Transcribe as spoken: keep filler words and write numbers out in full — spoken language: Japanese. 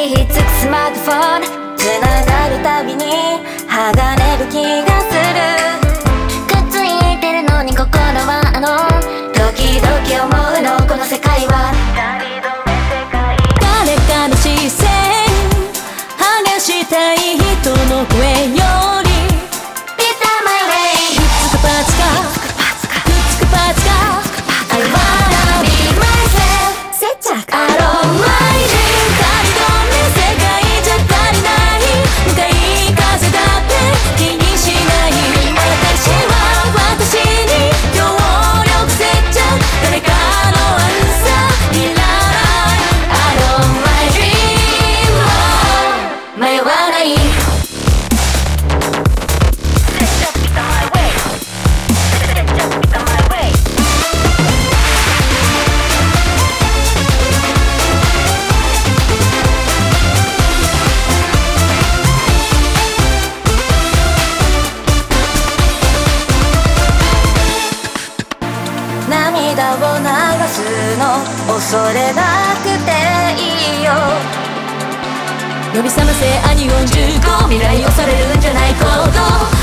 にひっつくスマートフォンつながるたびに剥がれる気がする。くっついてるのに心はあの時々思うのこの世界は誰かの視線話したい人の声より Be that my way くっつくパーツかくっつくパーツか I wanna be myself 接着アローマイル仮止め世界じゃ足りない向かい風だって気にしない私は私に協力せちゃ誰かのアンサーいらない I don't my dream 迷わない涙を流すの恐れなくていいよ。呼び覚ませアニオンじゅうご未来恐れるんじゃない行動